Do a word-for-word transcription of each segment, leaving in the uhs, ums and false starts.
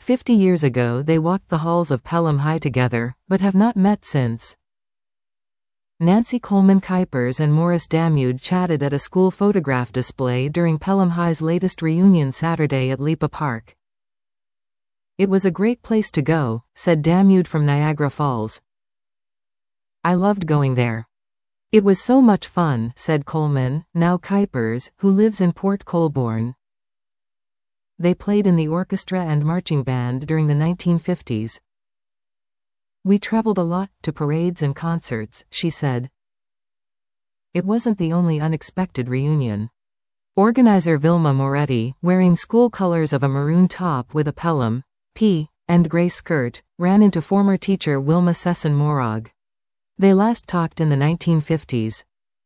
Fifty years ago they walked the halls of Pelham High together, but have not met since. Nancy Coleman Kuipers and Morris Damude chatted at a school photograph display during Pelham High's latest reunion Saturday at Lipa Park. "It was a great place to go," said Damude from Niagara Falls. "I loved going there. It was so much fun," said Coleman, now Kuipers, who lives in Port Colborne. They played in the orchestra and marching band during the nineteen fifties. "We traveled a lot, to parades and concerts," she said. It wasn't the only unexpected reunion. Organizer Vilma Moretti, wearing school colors of a maroon top with a Pelham P and gray skirt, ran into former teacher Wilma Sesson Morag. They last talked in the nineteen fifties.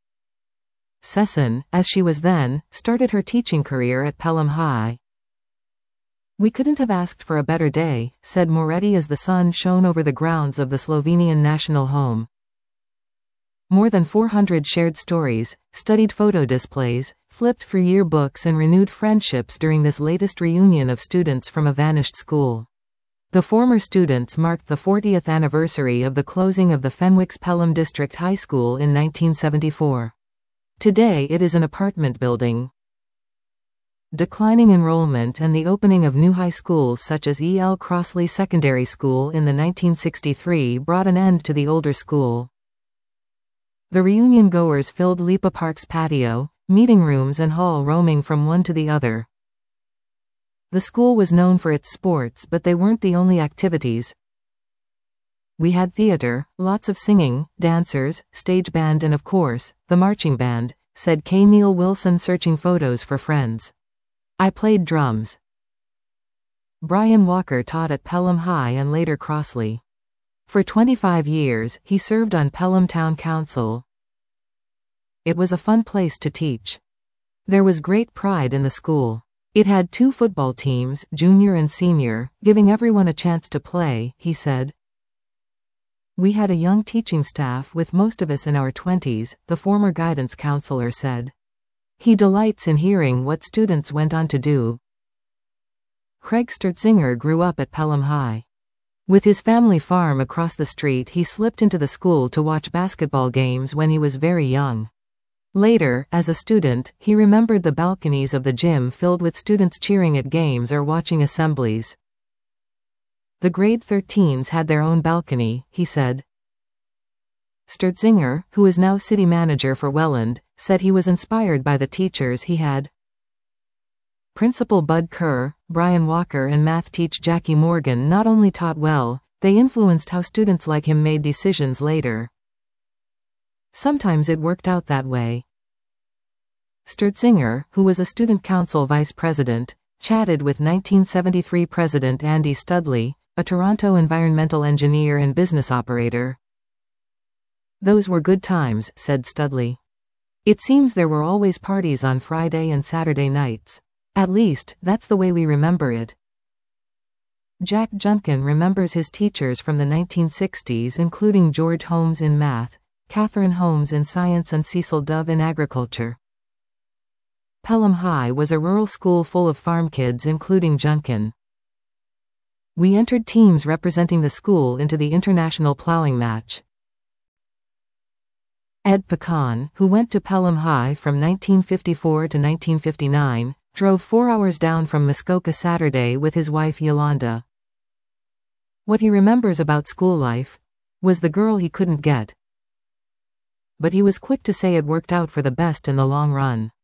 Sesson, as she was then, started her teaching career at Pelham High. "We couldn't have asked for a better day," said Moretti as the sun shone over the grounds of the Slovenian national home. More than four hundred shared stories, studied photo displays, flipped through yearbooks and renewed friendships during this latest reunion of students from a vanished school. The former students marked the fortieth anniversary of the closing of the Fenwick's Pelham District High School in nineteen seventy-four. Today it is an apartment building. Declining enrollment and the opening of new high schools such as E L Crossley Secondary School in the nineteen sixty-three brought an end to the older school. The reunion goers filled Lipa Park's patio, meeting rooms and hall, roaming from one to the other. The school was known for its sports, but they weren't the only activities. "We had theater, lots of singing, dancers, stage band and of course, the marching band," said K. Neil Wilson, searching photos for friends. "I played drums." Brian Walker taught at Pelham High and later Crossley. For twenty-five years, he served on Pelham Town Council. "It was a fun place to teach. There was great pride in the school. It had two football teams, junior and senior, giving everyone a chance to play," he said. "We had a young teaching staff with most of us in our twenties," the former guidance counselor said. He delights in hearing what students went on to do. Craig Sturtzinger grew up at Pelham High. With his family farm across the street, he slipped into the school to watch basketball games when he was very young. Later, as a student, he remembered the balconies of the gym filled with students cheering at games or watching assemblies. "The grade thirteens had their own balcony," he said. Sturtzinger, who is now city manager for Welland, said he was inspired by the teachers he had. Principal Bud Kerr, Brian Walker and math teacher Jackie Morgan not only taught well, they influenced how students like him made decisions later. Sometimes it worked out that way. Sturtzinger, who was a student council vice president, chatted with nineteen seventy-three President Andy Studley, a Toronto environmental engineer and business operator. "Those were good times," said Studley. "It seems there were always parties on Friday and Saturday nights. At least, that's the way we remember it." Jack Junkin remembers his teachers from the nineteen sixties, including George Holmes in math, Catherine Holmes in science and Cecil Dove in agriculture. Pelham High was a rural school full of farm kids, including Junkin. "We entered teams representing the school into the international plowing match." Ed Pecan, who went to Pelham High from nineteen fifty-four to nineteen fifty-nine, drove four hours down from Muskoka Saturday with his wife Yolanda. What he remembers about school life was the girl he couldn't get. But he was quick to say it worked out for the best in the long run.